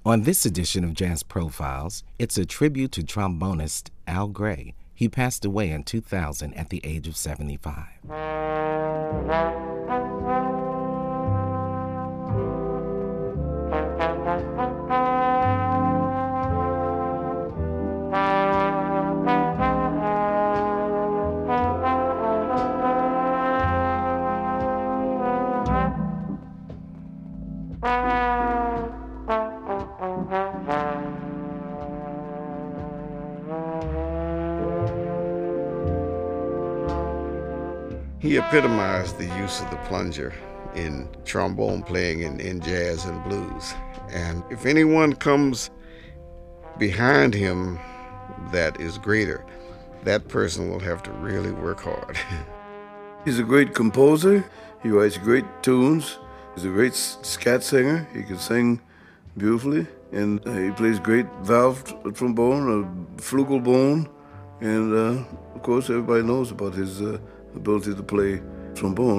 On this edition of Jazz Profiles, it's a tribute to trombonist Al Gray. He passed away in 2000 at the age of 75. He epitomized the use of the plunger in trombone playing in jazz and blues. And if anyone comes behind him that is greater, that person will have to really work hard. He's a great composer. He writes great tunes. He's a great scat singer. He can sing beautifully. And he plays great valve trombone, a flugelbone. And of course, everybody knows about his ability to play trombone.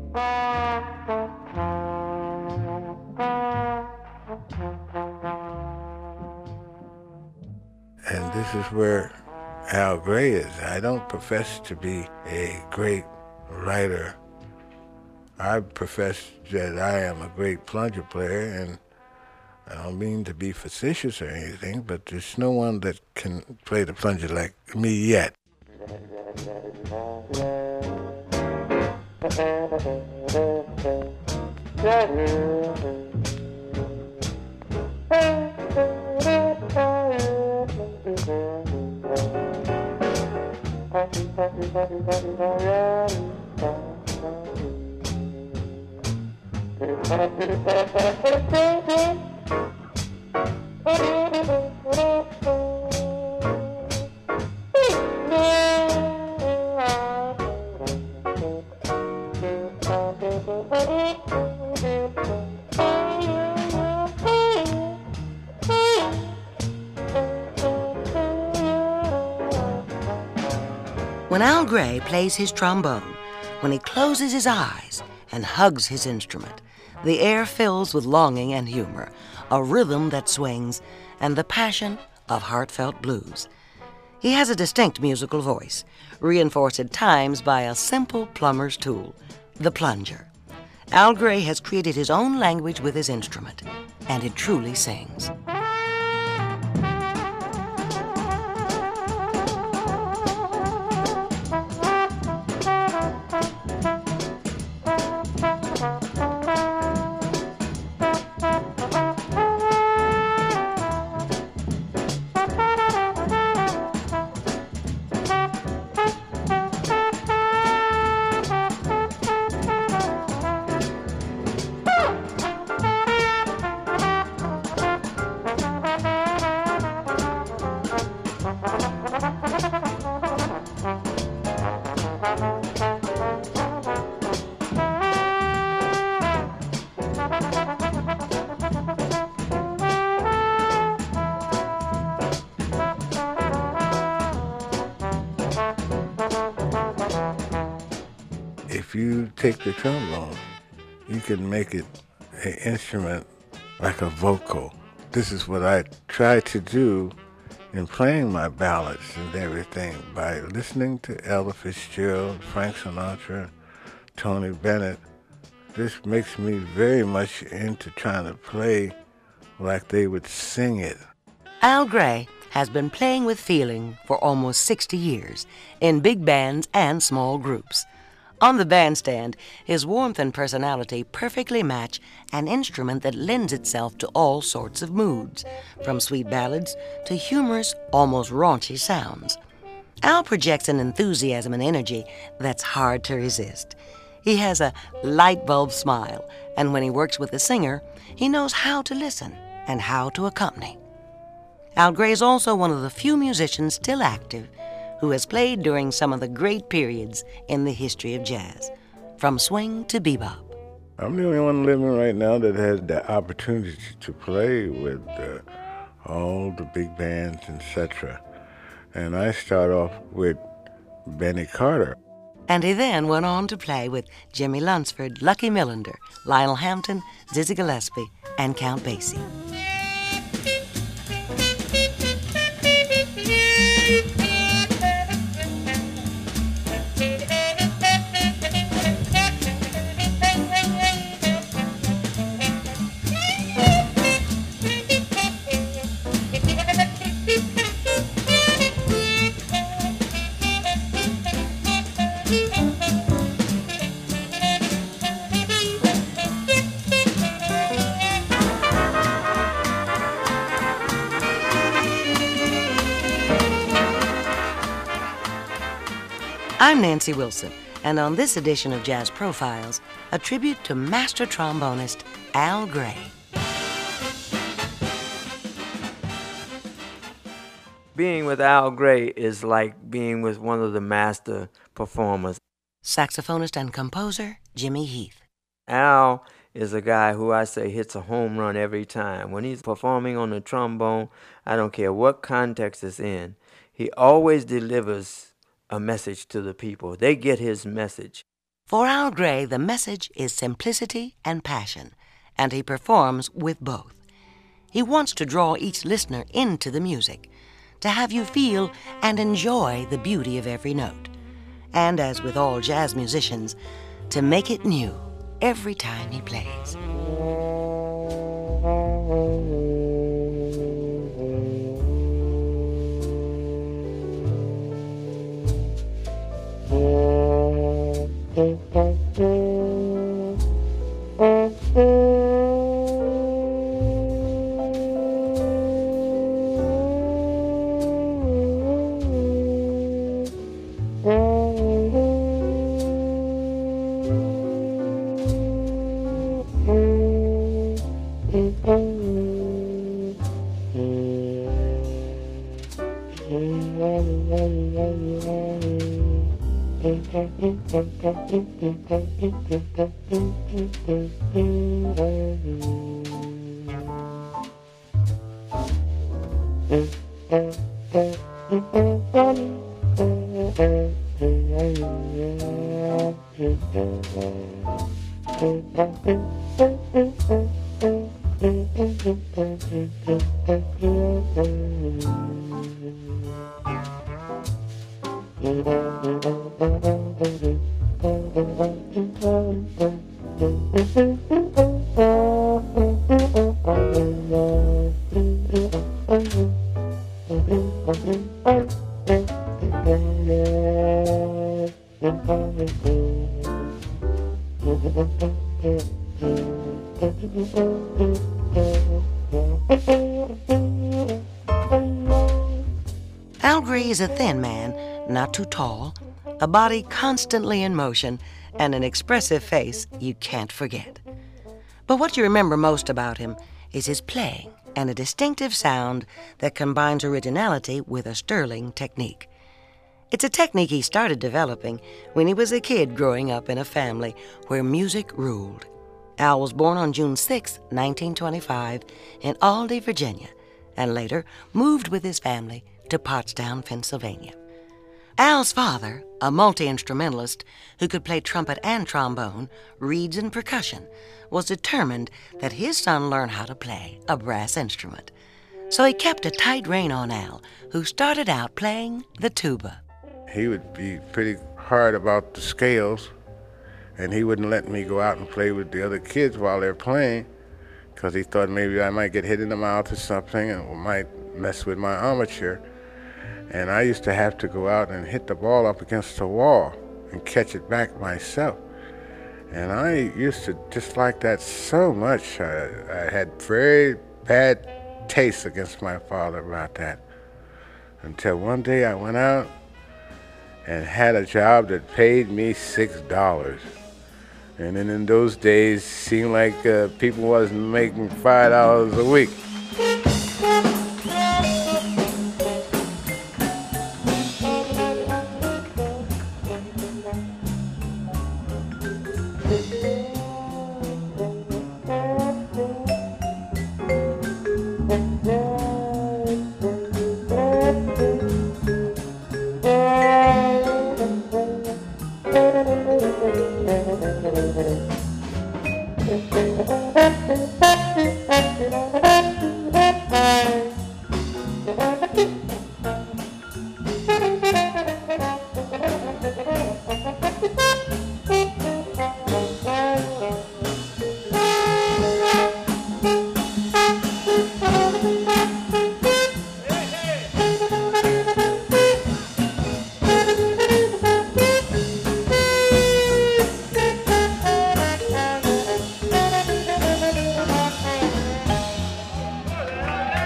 And this is where Al Gray is. I don't profess to be a great writer. I profess that I am a great plunger player, and I don't mean to be facetious or anything, but there's no one that can play the plunger like me yet. When Al Gray plays his trombone, when he closes his eyes and hugs his instrument, the air fills with longing and humor, a rhythm that swings, and the passion of heartfelt blues. He has a distinct musical voice, reinforced at times by a simple plumber's tool, the plunger. Al Gray has created his own language with his instrument, and it truly sings. If you take the trombone, you can make it an instrument like a vocal. This is what I try to do in playing my ballads and everything by listening to Ella Fitzgerald, Frank Sinatra, Tony Bennett. This makes me very much into trying to play like they would sing it. Al Gray has been playing with feeling for almost 60 years in big bands and small groups. On the bandstand, his warmth and personality perfectly match an instrument that lends itself to all sorts of moods, from sweet ballads to humorous, almost raunchy sounds. Al projects an enthusiasm and energy that's hard to resist. He has a light bulb smile, and when he works with a singer, he knows how to listen and how to accompany. Al Gray is also one of the few musicians still active who has played during some of the great periods in the history of jazz, from swing to bebop. I'm the only one living right now that has the opportunity to play with all the big bands, etc. And I start off with Benny Carter. And he then went on to play with Jimmy Lunceford, Lucky Millinder, Lionel Hampton, Dizzy Gillespie, and Count Basie. I'm Nancy Wilson, and on this edition of Jazz Profiles, a tribute to master trombonist Al Gray. Being with Al Gray is like being with one of the master performers. Saxophonist and composer Jimmy Heath. Al is a guy who I say hits a home run every time. When he's performing on the trombone, I don't care what context it's in, he always delivers a message to the people. They get his message. For Al Gray, the message is simplicity and passion, and he performs with both. He wants to draw each listener into the music, to have you feel and enjoy the beauty of every note. And as with all jazz musicians, to make it new every time he plays. Al Gray is a thin man, not too tall, a body constantly in motion, and an expressive face you can't forget. But what you remember most about him is his playing and a distinctive sound that combines originality with a sterling technique. It's a technique he started developing when he was a kid growing up in a family where music ruled. Al was born on June 6, 1925, in Aldie, Virginia, and later moved with his family to Pottstown, Pennsylvania. Al's father, a multi-instrumentalist who could play trumpet and trombone, reeds and percussion, was determined that his son learn how to play a brass instrument. So he kept a tight rein on Al, who started out playing the tuba. He would be pretty hard about the scales, and he wouldn't let me go out and play with the other kids while they're playing, because he thought maybe I might get hit in the mouth or something and might mess with my armature. And I used to have to go out and hit the ball up against the wall and catch it back myself. And I used to dislike that so much. I had very bad taste against my father about that. Until one day I went out and had a job that paid me $6. And then in those days, it seemed like people wasn't making $5 a week.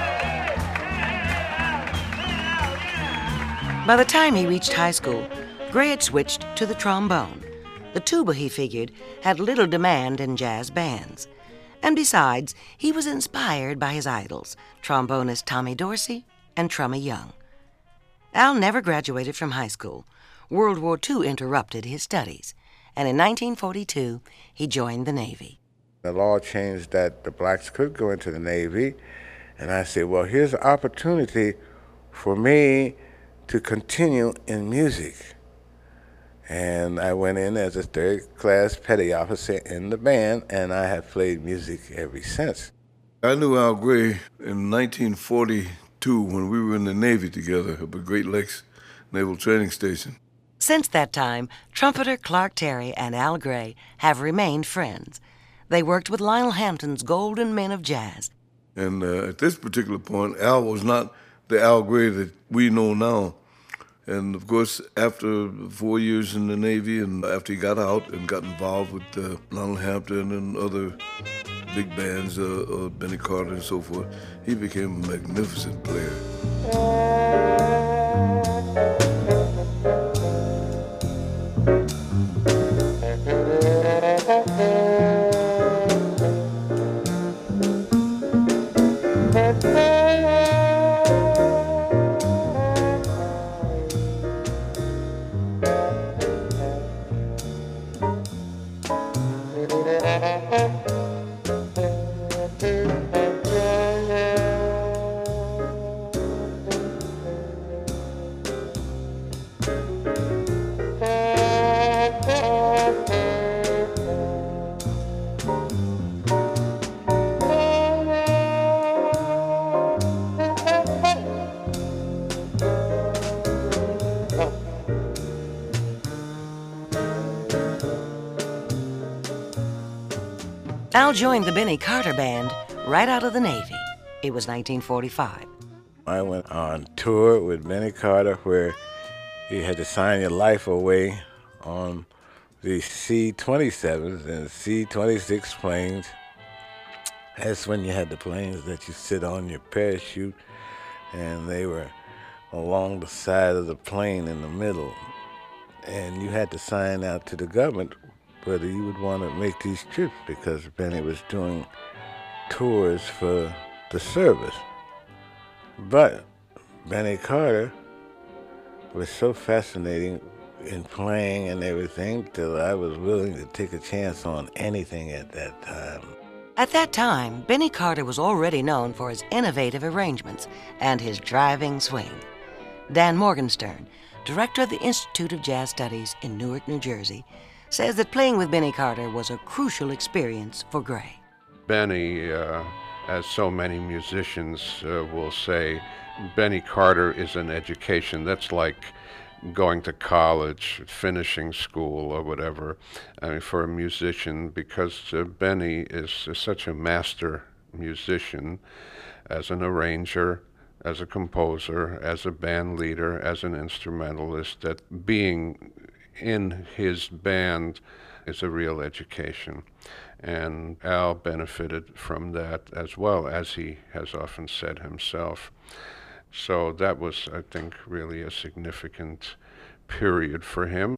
By the time he reached high school, Gray had switched to the trombone. The tuba, he figured, had little demand in jazz bands. And besides, he was inspired by his idols, trombonist Tommy Dorsey and Trummy Young. Al never graduated from high school. World War II interrupted his studies, and in 1942, he joined the Navy. The law changed that the blacks could go into the Navy, and I said, well, here's an opportunity for me to continue in music. And I went in as a third-class petty officer in the band, and I have played music ever since. I knew Al Gray in 1942 when we were in the Navy together up at Great Lakes Naval Training Station. Since that time, trumpeter Clark Terry and Al Gray have remained friends. They worked with Lionel Hampton's Golden Men of Jazz. And at this particular point, Al was not the Al Gray that we know now. And of course, after 4 years in the Navy and after he got out and got involved with Lionel Hampton and other big bands, Benny Carter and so forth, he became a magnificent player. Al joined the Benny Carter Band right out of the Navy. It was 1945. I went on tour with Benny Carter where you had to sign your life away on the C-27s and C-26 planes. That's when you had the planes that you sit on your parachute, and they were along the side of the plane in the middle. And you had to sign out to the government whether you would want to make these trips because Benny was doing tours for the service. But Benny Carter was so fascinating in playing and everything till I was willing to take a chance on anything at that time. At that time, Benny Carter was already known for his innovative arrangements and his driving swing. Dan Morgenstern, director of the Institute of Jazz Studies in Newark, New Jersey, says that playing with Benny Carter was a crucial experience for Gray. Benny, as so many musicians will say, Benny Carter is an education. That's like going to college, finishing school, or whatever, I mean, for a musician, because Benny is such a master musician as an arranger, as a composer, as a band leader, as an instrumentalist, that being in his band is a real education. And Al benefited from that as well, as he has often said himself. So that was, I think, really a significant period for him.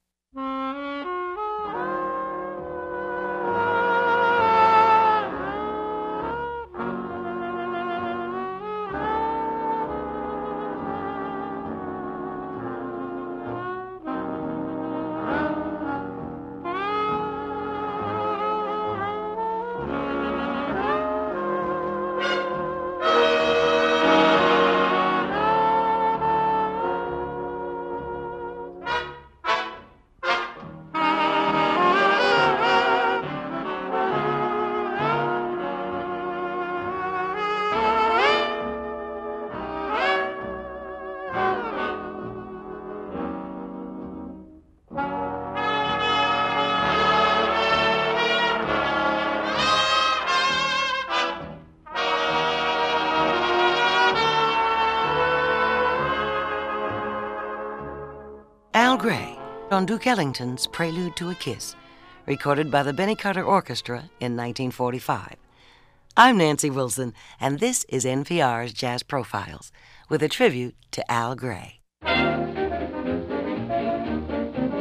Al Gray on Duke Ellington's Prelude to a Kiss, recorded by the Benny Carter Orchestra in 1945. I'm Nancy Wilson, and this is NPR's Jazz Profiles, with a tribute to Al Gray.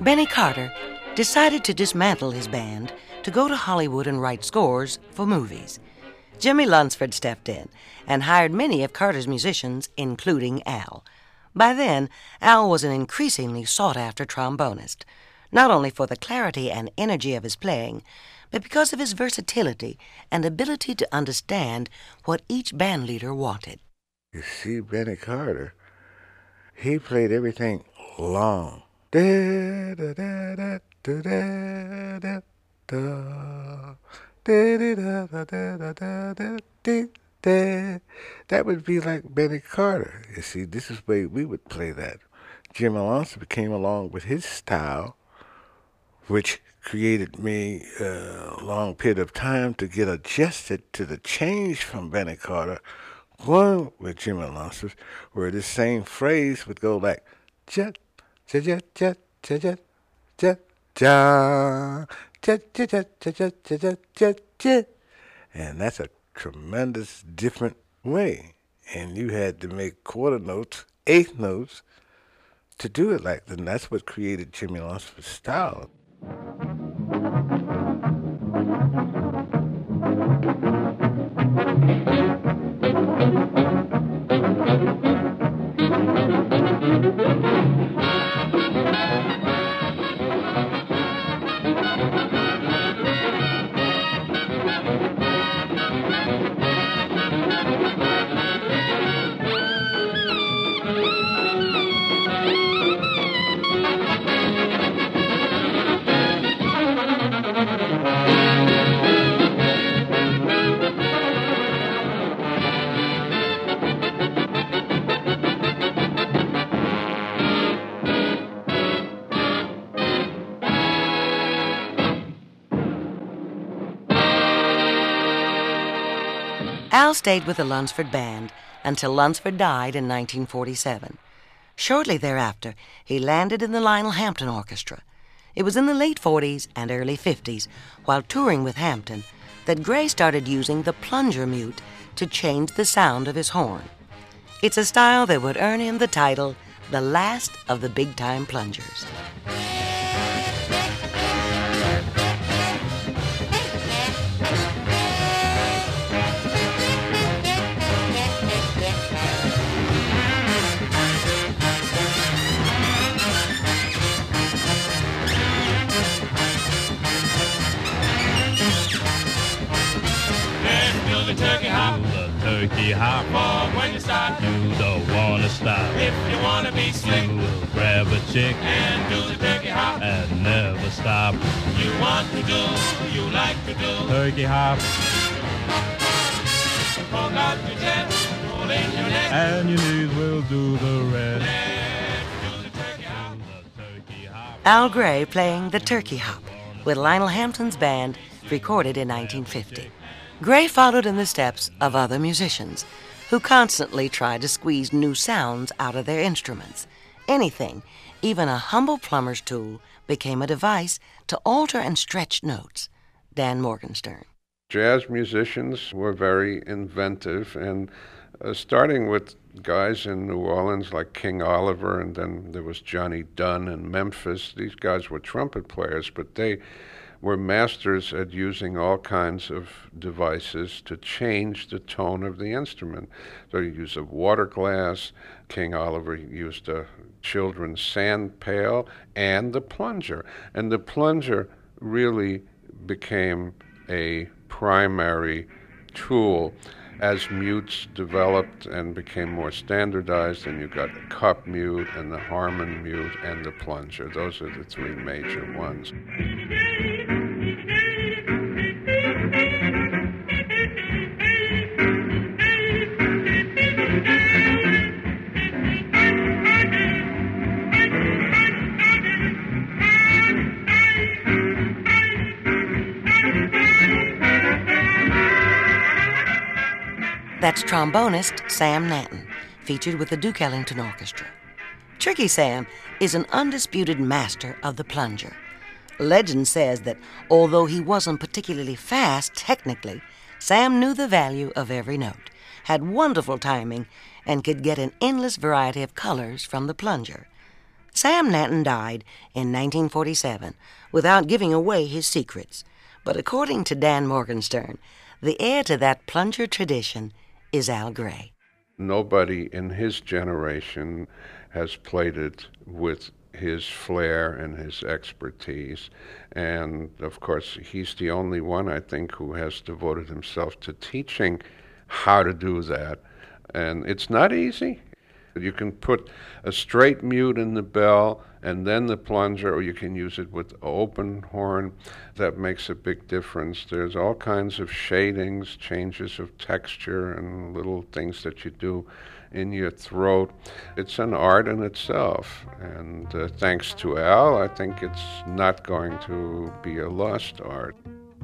Benny Carter decided to dismantle his band to go to Hollywood and write scores for movies. Jimmy Lunsford stepped in and hired many of Carter's musicians, including Al. By then, Al was an increasingly sought-after trombonist, not only for the clarity and energy of his playing, but because of his versatility and ability to understand what each band leader wanted. You see, Benny Carter, he played everything long. That would be like Benny Carter. You see, this is where we would play that. Jimmy Lunsford came along with his style, which created me a long period of time to get adjusted to the change from Benny Carter, going with Jimmy Lunsford, where this same phrase would go like, jet, jet, jet, jet, jet, jet, jet, jet, jet, jet, jet, jet, jet, jet, jet, jet. And that's a tremendous different way. And you had to make quarter notes, eighth notes, to do it like that. And that's what created Jimmy Lunsford's style. Al stayed with the Lunsford Band until Lunsford died in 1947. Shortly thereafter, he landed in the Lionel Hampton Orchestra. It was in the late 40s and early 50s, while touring with Hampton, that Gray started using the plunger mute to change the sound of his horn. It's a style that would earn him the title, the last of the big-time plungers. Turkey hop, for when you start, you don't wanna stop. If you wanna be slick, you will grab a chick and do the turkey hop and never stop. You want to do, you like to do turkey hop. Fork out your chest, roll in your neck, and your knees will do the rest. Let's do the turkey hop. Al Gray playing the Turkey Hop with Lionel Hampton's band, recorded in 1950. Gray followed in the steps of other musicians who constantly tried to squeeze new sounds out of their instruments. Anything, even a humble plumber's tool, became a device to alter and stretch notes. Dan Morgenstern. Jazz musicians were very inventive, and starting with guys in New Orleans like King Oliver, and then there was Johnny Dunn in Memphis. These guys were trumpet players, but they were masters at using all kinds of devices to change the tone of the instrument. So you use a water glass, King Oliver used a children's sand pail, and the plunger. And the plunger really became a primary tool as mutes developed and became more standardized, and you got the cup mute and the Harmon mute and the plunger. Those are the three major ones. That's trombonist Sam Nanton, featured with the Duke Ellington Orchestra. Tricky Sam is an undisputed master of the plunger. Legend says that although he wasn't particularly fast technically, Sam knew the value of every note, had wonderful timing, and could get an endless variety of colors from the plunger. Sam Nanton died in 1947 without giving away his secrets. But according to Dan Morgenstern, the heir to that plunger tradition is Al Gray. Nobody in his generation has played it with his flair and his expertise. And of course, he's the only one, I think, who has devoted himself to teaching how to do that. And it's not easy. You can put a straight mute in the bell and then the plunger, or you can use it with open horn. That makes a big difference. There's all kinds of shadings, changes of texture, and little things that you do in your throat. It's an art in itself. And thanks to Al, I think it's not going to be a lost art.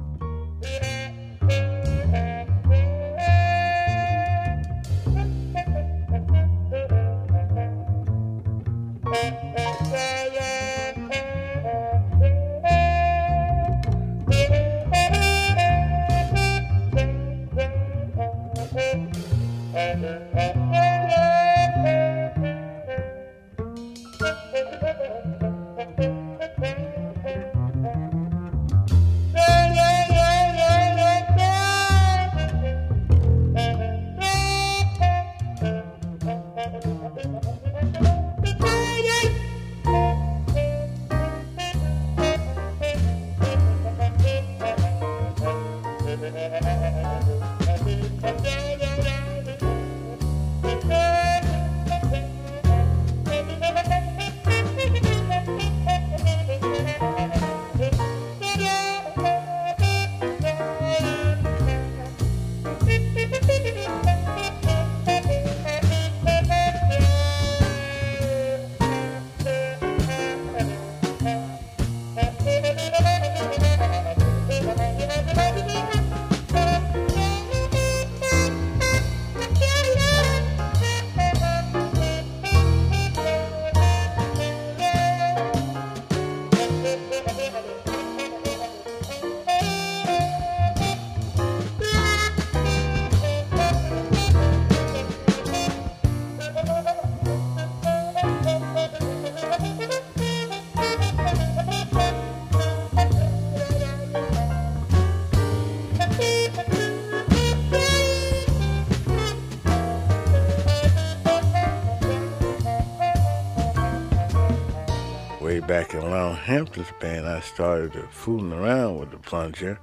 Way back in Lionel Hampton's band, I started fooling around with the plunger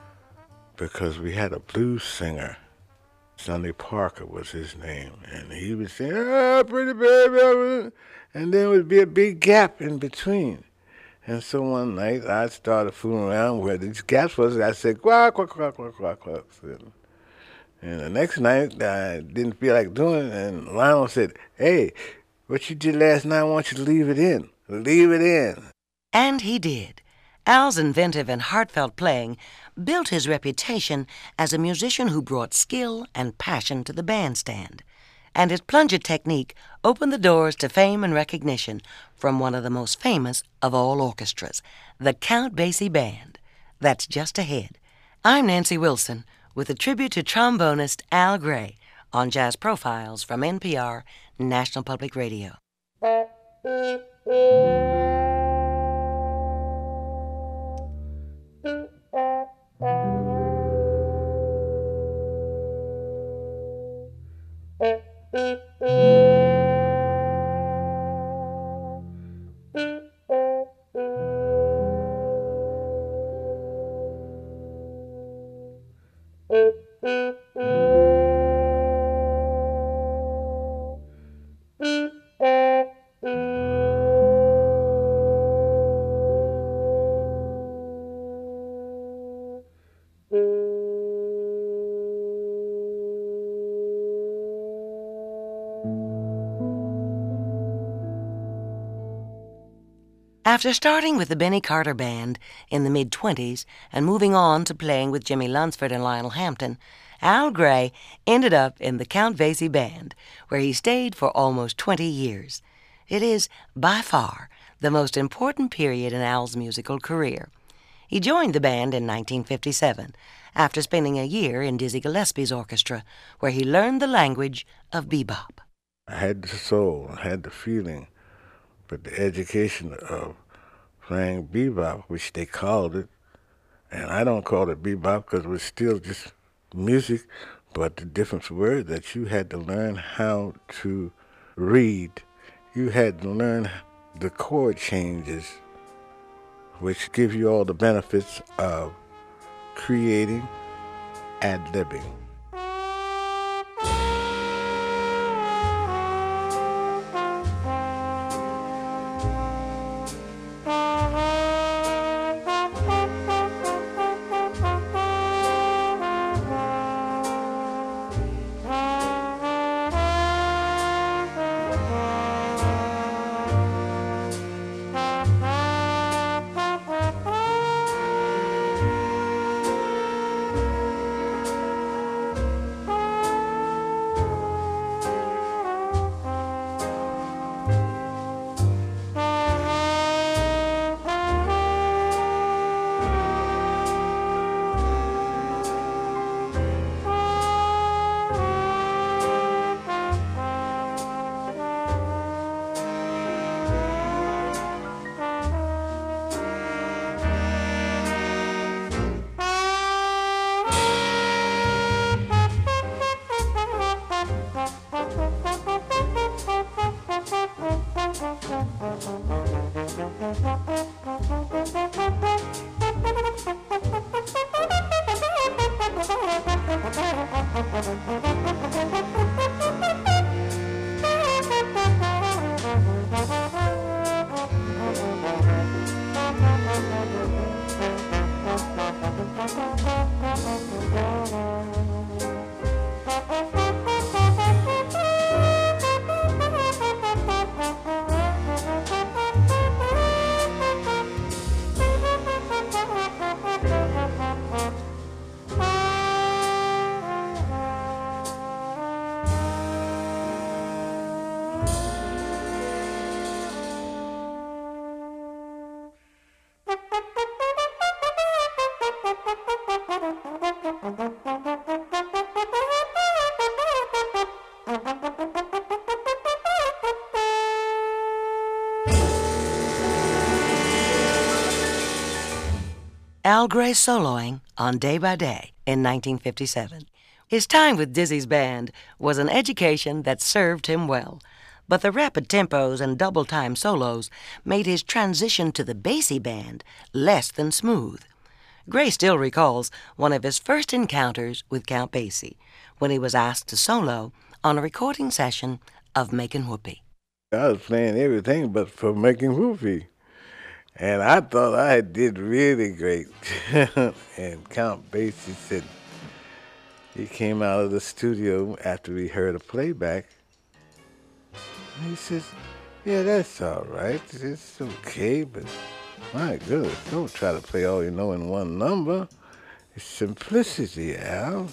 because we had a blues singer. Sonny Parker was his name, and he would sing, "Ah, pretty baby," and there would be a big gap in between. And so one night I started fooling around where these gaps was. I said, "Quack, quack, quack, quack, quack, quack." And the next night I didn't feel like doing it, and Lionel said, "Hey, what you did last night, I want you to leave it in. Leave it in." And he did. Al's inventive and heartfelt playing built his reputation as a musician who brought skill and passion to the bandstand. And his plunger technique opened the doors to fame and recognition from one of the most famous of all orchestras, the Count Basie Band. That's just ahead. I'm Nancy Wilson with a tribute to trombonist Al Gray on Jazz Profiles from NPR, National Public Radio. After starting with the Benny Carter Band in the mid-20s and moving on to playing with Jimmy Lunsford and Lionel Hampton, Al Gray ended up in the Count Basie Band, where he stayed for almost 20 years. It is, by far, the most important period in Al's musical career. He joined the band in 1957, after spending a year in Dizzy Gillespie's orchestra, where he learned the language of bebop. I had the soul, I had the feeling, but the education of playing bebop, which they called it, and I don't call it bebop because it was still just music, but the difference were that you had to learn how to read. You had to learn the chord changes, which give you all the benefits of creating, ad-libbing. Al Gray soloing on Day by Day in 1957. His time with Dizzy's band was an education that served him well, but the rapid tempos and double-time solos made his transition to the Basie band less than smooth. Gray still recalls one of his first encounters with Count Basie when he was asked to solo on a recording session of Makin' Whoopee. I was playing everything but for Makin' Whoopee. And I thought I did really great. And Count Basie said, he came out of the studio after we heard a playback. And he says, yeah, that's all right. It's okay, but my goodness, don't try to play all you know in one number. It's simplicity, Al.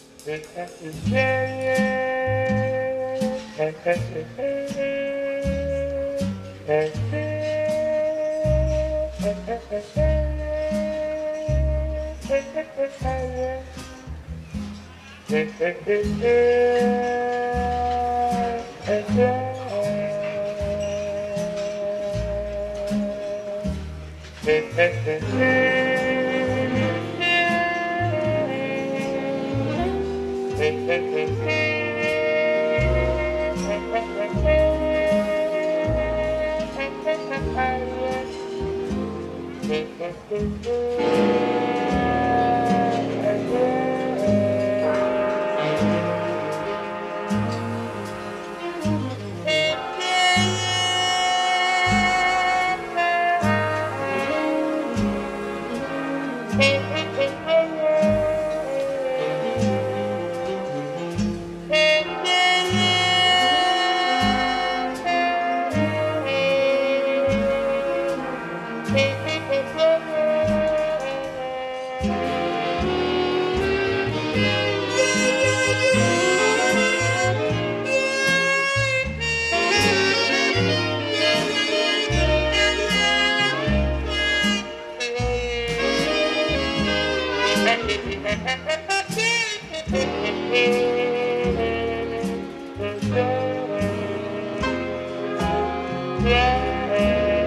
Yeah.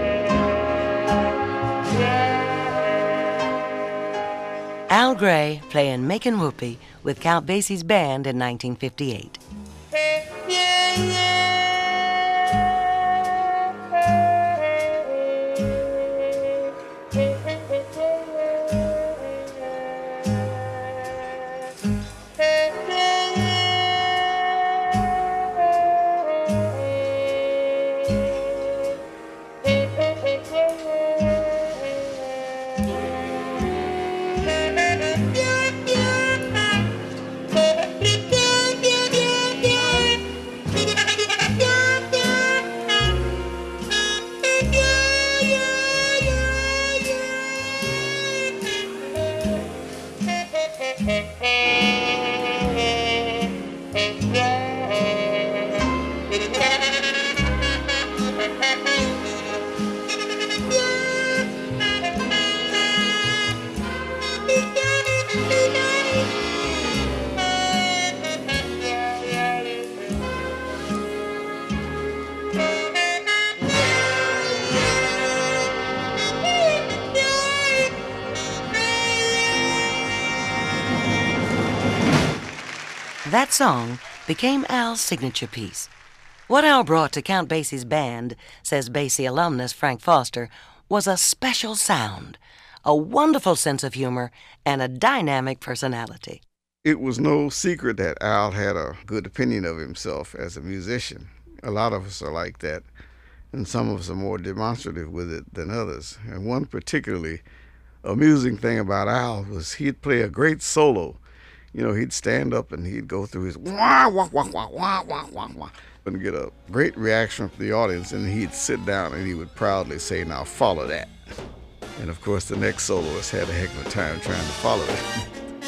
Al Gray playing Makin' Whoopee with Count Basie's band in 1958. That song became Al's signature piece. What Al brought to Count Basie's band, says Basie alumnus Frank Foster, was a special sound, a wonderful sense of humor, and a dynamic personality. It was no secret that Al had a good opinion of himself as a musician. A lot of us are like that, and some of us are more demonstrative with it than others. And one particularly amusing thing about Al was he'd play a great solo. You know, he'd stand up and he'd go through his wah, wah, wah, wah, wah, wah, wah, wah, and get a great reaction from the audience, and he'd sit down and he would proudly say, "Now follow that." And of course, the next soloist had a heck of a time trying to follow it.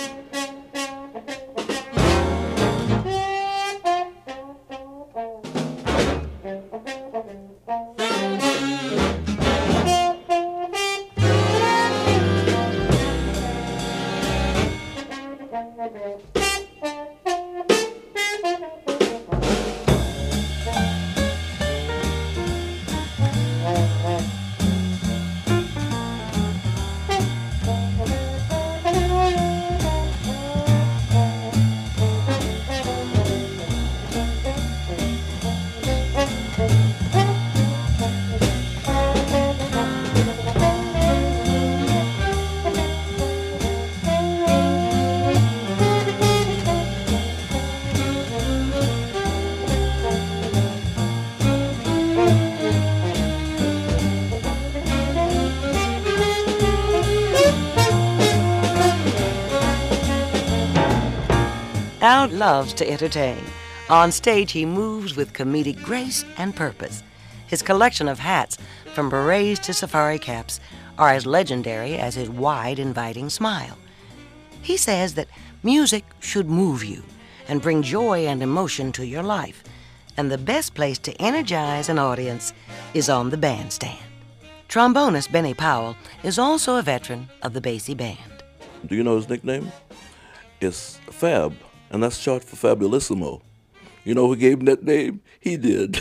Al loves to entertain. On stage, he moves with comedic grace and purpose. His collection of hats, from berets to safari caps, are as legendary as his wide, inviting smile. He says that music should move you and bring joy and emotion to your life, and the best place to energize an audience is on the bandstand. Trombonist Benny Powell is also a veteran of the Basie Band. Do you know his nickname? It's Fab, and that's short for Fabulissimo. You know who gave him that name? He did.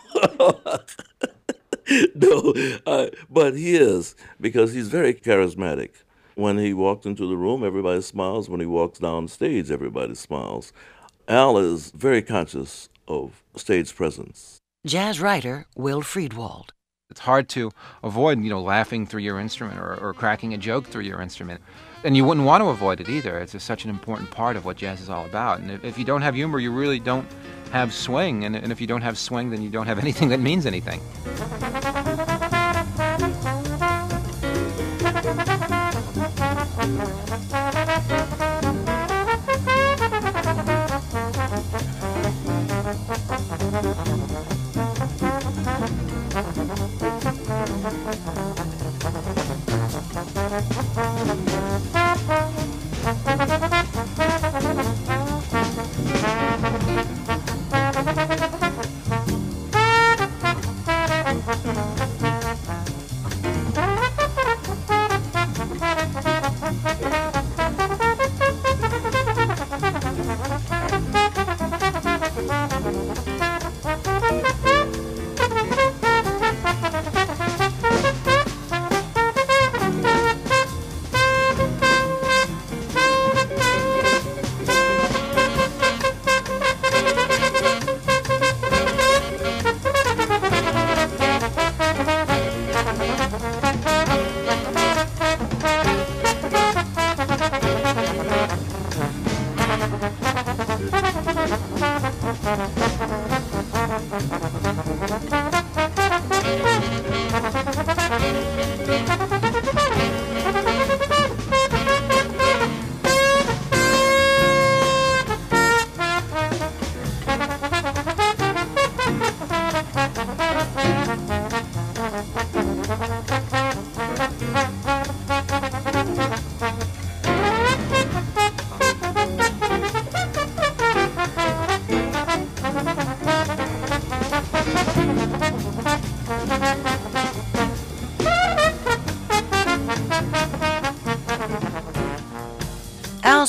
But he is, because he's very charismatic. When he walks into the room, everybody smiles. When he walks down stage, everybody smiles. Al is very conscious of stage presence. Jazz writer Will Friedwald. It's hard to avoid, laughing through your instrument or cracking a joke through your instrument. And you wouldn't want to avoid it either. It's just such an important part of what jazz is all about. And if you don't have humor, you really don't have swing. And if you don't have swing, then you don't have anything that means anything.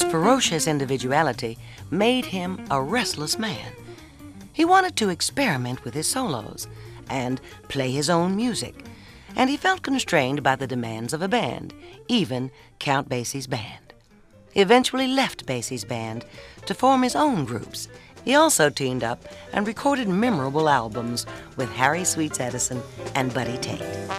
Al's ferocious individuality made him a restless man. He wanted to experiment with his solos and play his own music, and he felt constrained by the demands of a band, even Count Basie's band. He eventually left Basie's band to form his own groups. He also teamed up and recorded memorable albums with Harry Sweets Edison and Buddy Tate.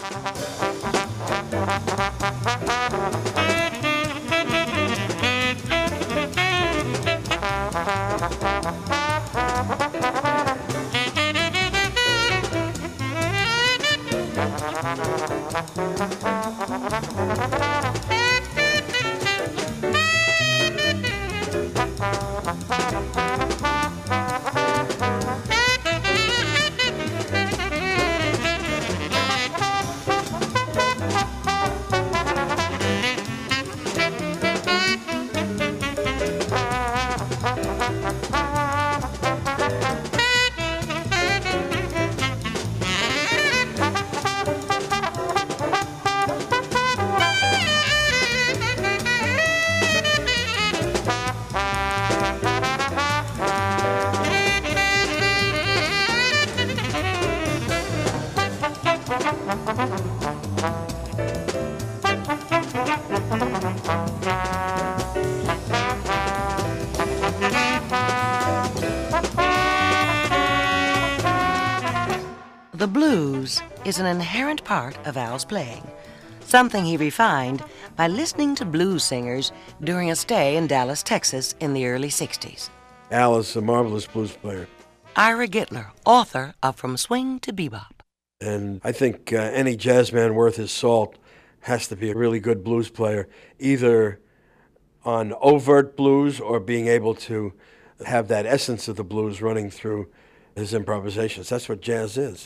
The blues is an inherent part of Al's playing, something he refined by listening to blues singers during a stay in Dallas, Texas in the early 60s. Al is a marvelous blues player. Ira Gittler, author of From Swing to Bebop. And I think any jazz man worth his salt has to be a really good blues player, either on overt blues or being able to have that essence of the blues running through his improvisations. That's what jazz is.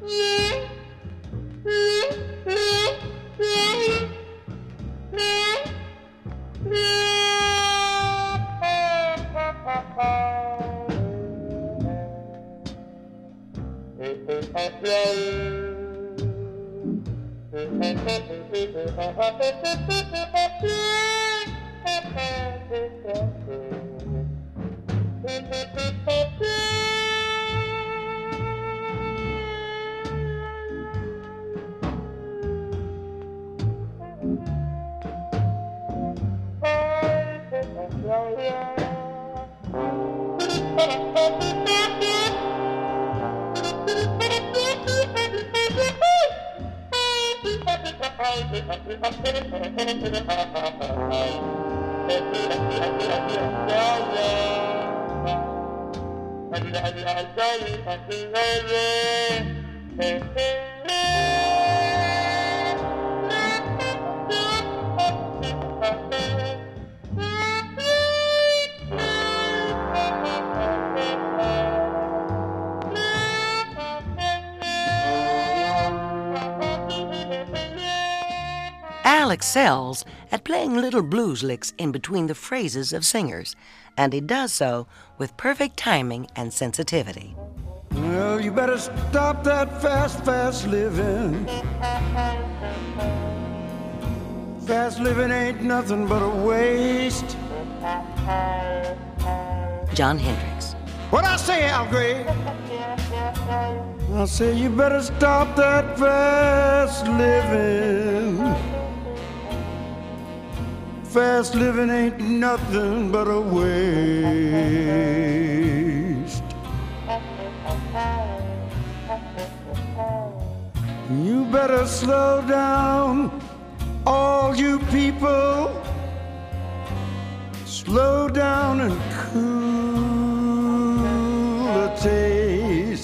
Al excels at playing little blues licks in between the phrases of singers, and he does so with perfect timing and sensitivity. Well, you better stop that fast living. Fast living ain't nothing but a waste. John Hendricks. What I say, Al Gray? I say you better stop that fast living. Fast living ain't nothing but a waste. You better slow down, all you people. Slow down and cool a taste.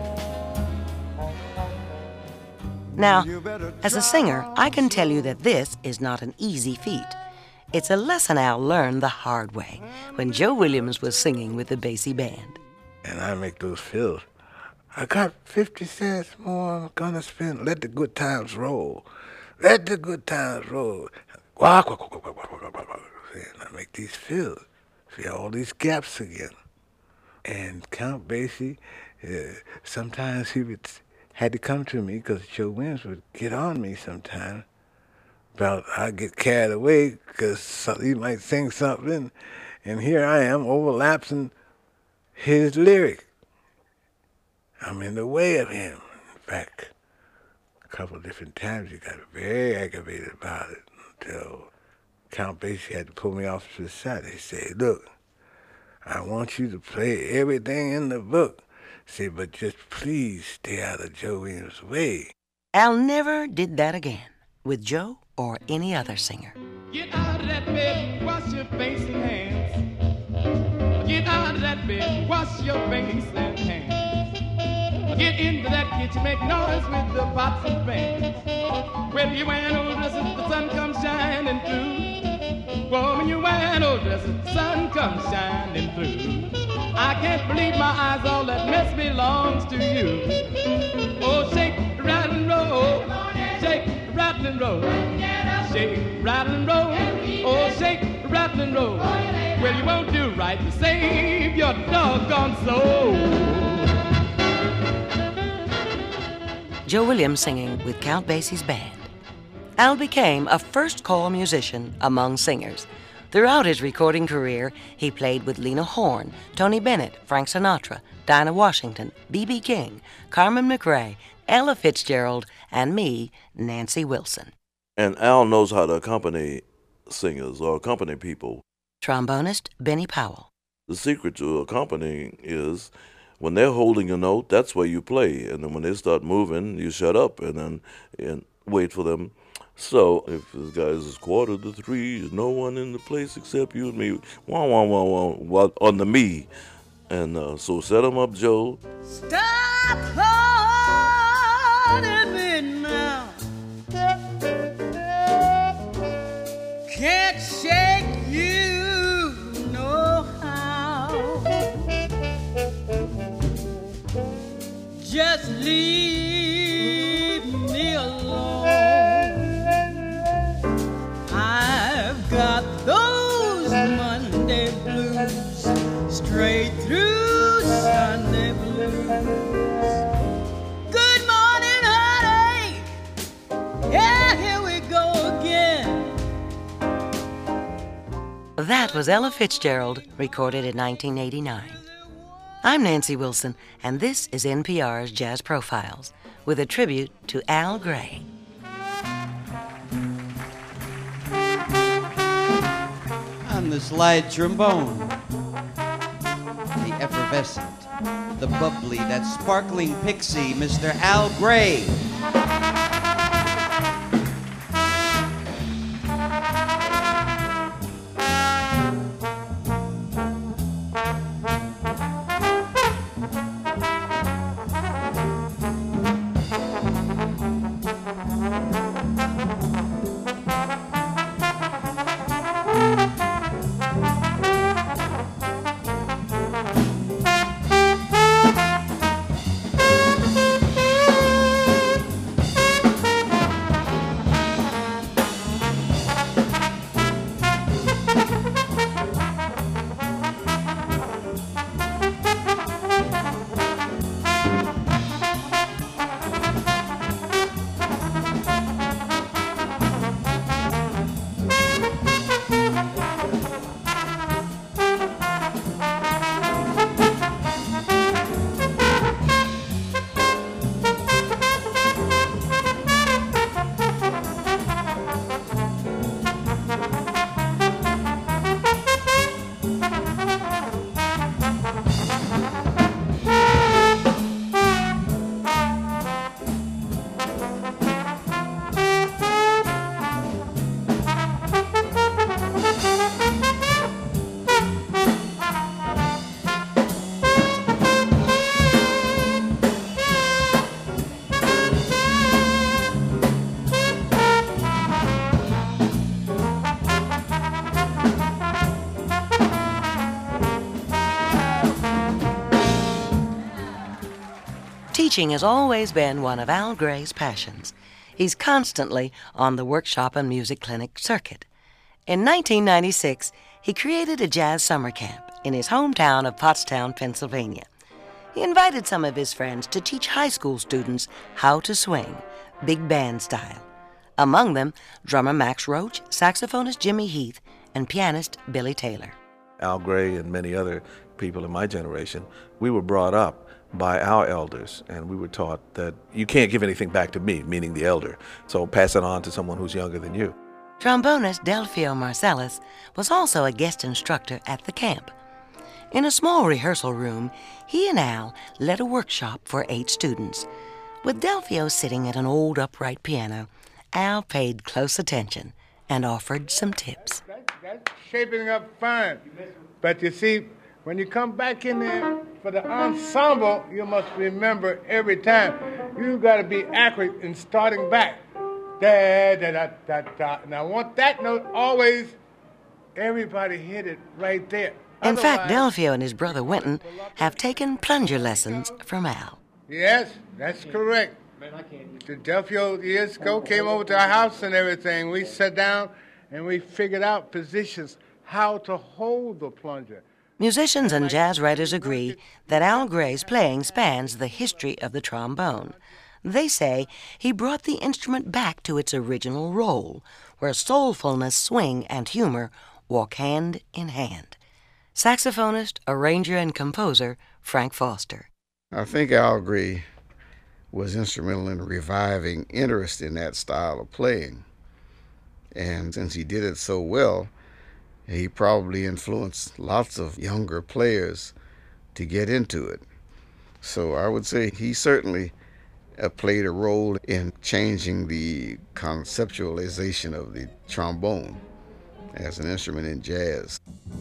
Now, as a singer, I can tell you that this is not an easy feat. It's a lesson Al learned the hard way when Joe Williams was singing with the Basie Band. And I make those fills. I got 50 cents more I'm gonna spend. Let the good times roll. Let the good times roll. Quack, quack, quack, quack, quack, quack, quack, quack. And I make these fills. See all these gaps again. And Count Basie, sometimes he had to come to me because Joe Williams would get on me sometimes. about I get carried away because he might sing something, and here I am overlapping his lyric. I'm in the way of him. In fact, a couple of different times he got very aggravated about it until Count Basie had to pull me off to the side. He said, look, I want you to play everything in the book. Say, but just please stay out of Joe Williams' way. Al never did that again with Joe or any other singer. Get out of that bed, wash your face and hands. Get out of that bed, wash your face and hands. Get into that kitchen, make noise with the pots and pans. Well, you wear old dresses, the sun comes shining through. Woman, you wear old dresses, the sun comes shining through. I can't believe my eyes, all that mess belongs to you. Oh, shake, rattle, and roll. Shake, rattle, and roll. Shake, rattle, and roll. Oh, shake, rattle, and roll. Well, you won't do right to save your doggone soul. Joe Williams singing with Count Basie's band. Al became a first-call musician among singers. Throughout his recording career, he played with Lena Horne, Tony Bennett, Frank Sinatra, Dinah Washington, B.B. King, Carmen McRae, Ella Fitzgerald, and me, Nancy Wilson. And Al knows how to accompany singers or accompany people. Trombonist Benny Powell. The secret to accompanying is when they're holding a note, that's where you play. And then when they start moving, you shut up and wait for them. So if this guy's 2:45, there's no one in the place except you and me. Wah, wah, wah, wah, wah, on the me. And so set them up, Joe. Stop holding me now. Can't shake you no how. Just leave me alone. I've got those Monday blues straight through Sunday blues. Good morning, honey. Yeah, here we go again. That was Ella Fitzgerald, recorded in 1989. I'm Nancy Wilson, and this is NPR's Jazz Profiles, with a tribute to Al Gray. On the slide trombone, the effervescent, the bubbly, that sparkling pixie, Mr. Al Gray. Teaching has always been one of Al Gray's passions. He's constantly on the workshop and music clinic circuit. In 1996, he created a jazz summer camp in his hometown of Pottstown, Pennsylvania. He invited some of his friends to teach high school students how to swing, big band style. Among them, drummer Max Roach, saxophonist Jimmy Heath, and pianist Billy Taylor. Al Gray and many other people in my generation, we were brought up by our elders, and we were taught that you can't give anything back to me, meaning the elder, so pass it on to someone who's younger than you. Trombonist Delfio Marcellus was also a guest instructor at the camp. In a small rehearsal room, he and Al led a workshop for 8 students. With Delfio sitting at an old upright piano, Al paid close attention and offered some tips. That's shaping up fine. But you see, when you come back in there for the ensemble, you must remember every time, you got to be accurate in starting back. Da, da, da, da, da. And I want that note always, everybody hit it right there. In fact, Delfio and his brother Wynton have taken plunger lessons from Al. Yes, that's correct. The Delfio years ago came over to our house and everything. We sat down and we figured out positions, how to hold the plunger. Musicians and jazz writers agree that Al Gray's playing spans the history of the trombone. They say he brought the instrument back to its original role, where soulfulness, swing, and humor walk hand in hand. Saxophonist, arranger, and composer Frank Foster. I think Al Gray was instrumental in reviving interest in that style of playing. And since he did it so well, he probably influenced lots of younger players to get into it. So I would say he certainly played a role in changing the conceptualization of the trombone as an instrument in jazz.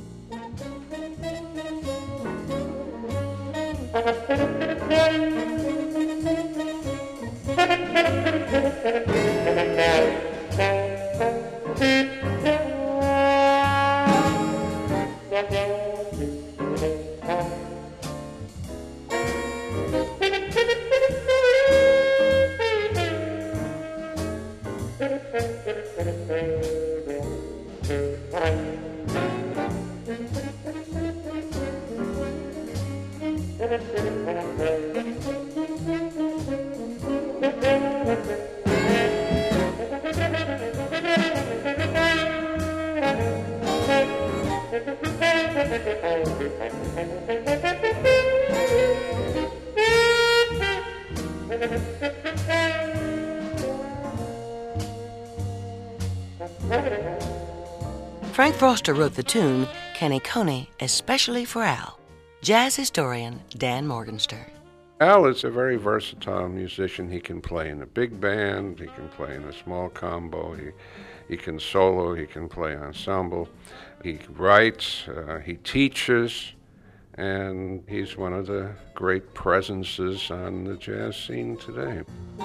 Frank Foster wrote the tune Kenny Coney especially for Al. Jazz historian Dan Morgenstern. Al is a very versatile musician. He can play in a big band, he can play in a small combo, he can solo, he can play ensemble, he writes, he teaches, and he's one of the great presences on the jazz scene today.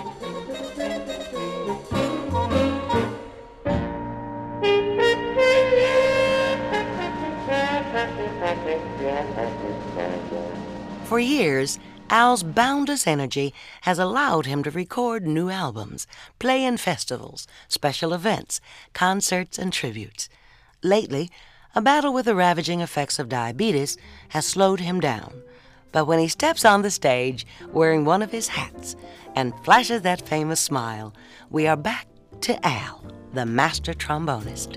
For years, Al's boundless energy has allowed him to record new albums, play in festivals, special events, concerts, and tributes. Lately, a battle with the ravaging effects of diabetes has slowed him down. But when he steps on the stage wearing one of his hats and flashes that famous smile, we are back to Al, the master trombonist.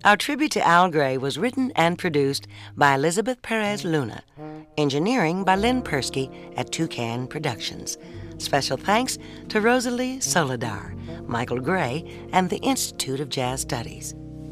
Our tribute to Al Gray was written and produced by Elizabeth Perez Luna. Engineering by Lynn Persky at Toucan Productions. Special thanks to Rosalie Soledar, Michael Gray, and the Institute of Jazz Studies.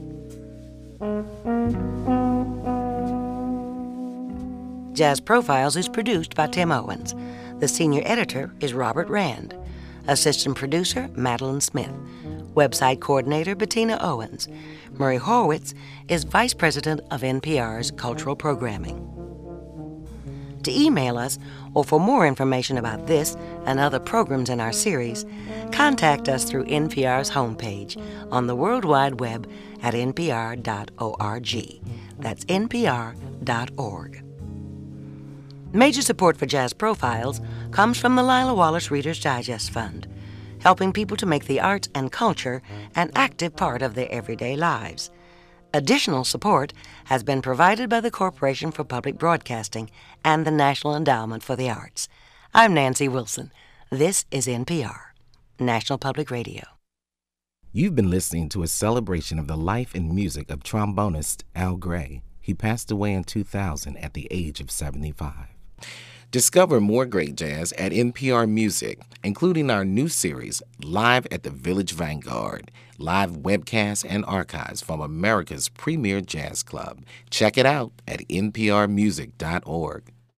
Jazz Profiles is produced by Tim Owens. The senior editor is Robert Rand. Assistant producer, Madeline Smith. Website coordinator, Bettina Owens. Murray Horwitz is Vice President of NPR's Cultural Programming. To email us, or for more information about this and other programs in our series, contact us through NPR's homepage on the World Wide Web at npr.org. That's npr.org. Major support for Jazz Profiles comes from the Lila Wallace Reader's Digest Fund, helping people to make the arts and culture an active part of their everyday lives. Additional support has been provided by the Corporation for Public Broadcasting and the National Endowment for the Arts. I'm Nancy Wilson. This is NPR, National Public Radio. You've been listening to a celebration of the life and music of trombonist Al Gray. He passed away in 2000 at the age of 75. Discover more great jazz at NPR Music, including our new series, Live at the Village Vanguard, live webcasts and archives from America's premier jazz club. Check it out at nprmusic.org.